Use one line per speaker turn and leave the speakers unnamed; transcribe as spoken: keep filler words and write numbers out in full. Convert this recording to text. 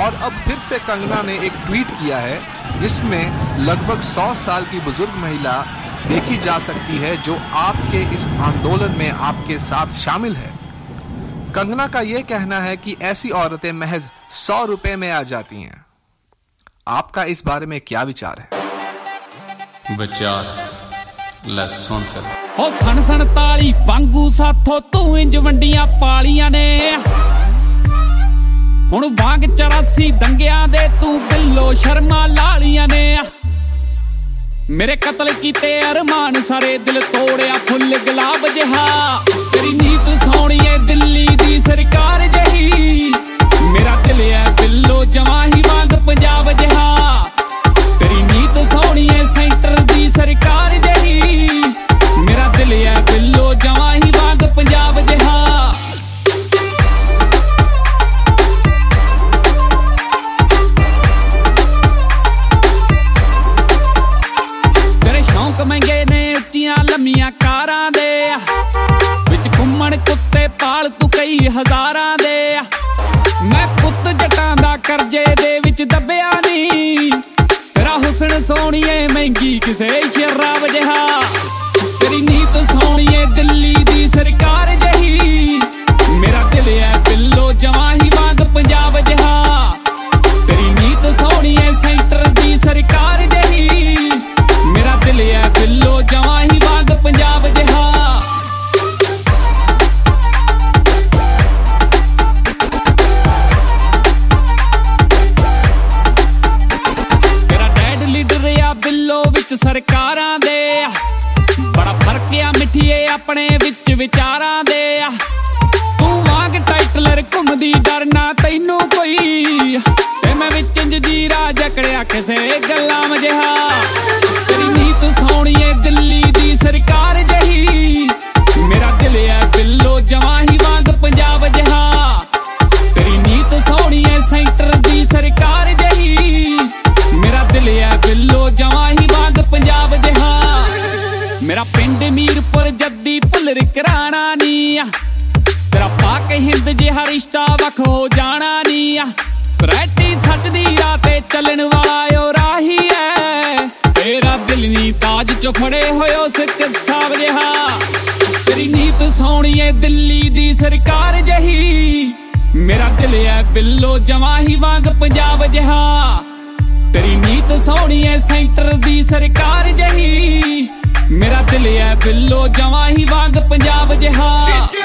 और अब फिर से कंगना ने एक ट्वीट किया है जिसमें लगभग सौ साल की बुजुर्ग महिला देखी जा सकती है जो आपके इस आंदोलन में आपके साथ शामिल है। कंगना का यह कहना है कि ऐसी औरतें महज सौ रुपए में आ जाती हैं। आपका इस बारे में क्या विचार है?
विचार ले सुन फिर।
ओ सन सन ताली वांगू साथों तू इंज वंडियां पालियां ने हुण वांग चौरासी दंगियां दे तू बिल्लो शर्मा लालियां ने मेरे कतल कीते अरमान सारे दिल तोड़िया फुल गुलाब जिहा तेरी नीत सोहणीए दिल्ली दी सरकार जही मेरा दिल है बिल्लो जवाही वांग पंजाब जिहा तेरी नीत सोहणीए सेंटर दी सरकार जही मेरा दिल है बिल्लो जवाही वांग पंजाब जिहा महंगे ने उच्चियां लम्मियां कारां दे विच घुम्मण कुत्ते पाल तू कई हजारां दे मैं पुत्त जटां दा करजे दे विच दबिया नी तेरा हुस्न सोहणीए महंगी किसे शराब जिहा तेरी नीत सोहणीए दिल्ली दी सरकार जही मेरा दिल है बिल्लो जवाही वांग पंजाब जिहा तेरी नीत सोहणीए सेंटर दी सरकार जही मेरा दिल है बिल्लो जवाही वांग पंजाब जिहा तेरा डैड लीडर या बिल्लो विच सरकारां दे बड़ा फर्क आ मिठिए अपने विच विचारां दे तू वांग टाइटलर घुमदी डरना तैनू कोई ते मैं विच जजीरा जकड़िया किसे गल्लां जिहा सोहणीए दिल्ली दी सरकार जही मेरा दिल है बिल्लो जवाही वांग पंजाब जिहा तेरी नीत सोहणीए सेंटर दी सरकार जही मेरा दिल है बिल्लो जवाही वांग पंजाब जिहा मेरा पिंड मीरपुर जद्दी भुल्लर कराना नी तेरा पाक हिंद जिहा रिश्ता वख हो जाना नी वैरायटी सच दी राह ते चलन वाला ओ राही है तेरा दिल नी ताज चो फड़े होयो सिक साब जिहा तेरी नीत सोहणीए दिल्ली दी सरकार जही मेरा दिल है बिल्लो जवाही वांग पंजाब जिहा तेरी नीत सोहणीए सेंटर दी सरकार जही मेरा दिल है बिल्लो जवाही वांग पंजाब जिहा।